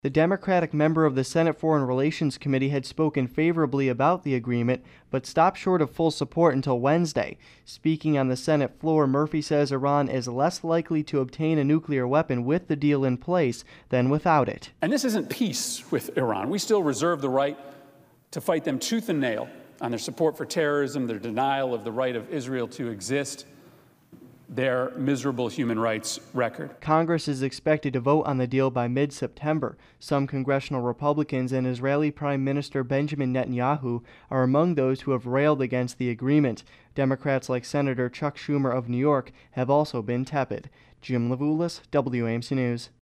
The Democratic member of the Senate Foreign Relations Committee had spoken favorably about the agreement, but stopped short of full support until Wednesday. Speaking on the Senate floor, Murphy says Iran is less likely to obtain a nuclear weapon with the deal in place than without it. And this isn't peace with Iran. We still reserve the right to fight them tooth and nail on their support for terrorism, their denial of the right of Israel to exist, their miserable human rights record. Congress is expected to vote on the deal by mid-September. Some congressional Republicans and Israeli Prime Minister Benjamin Netanyahu are among those who have railed against the agreement. Democrats like Senator Chuck Schumer of New York have also been tepid. Jim Levulis, WAMC News.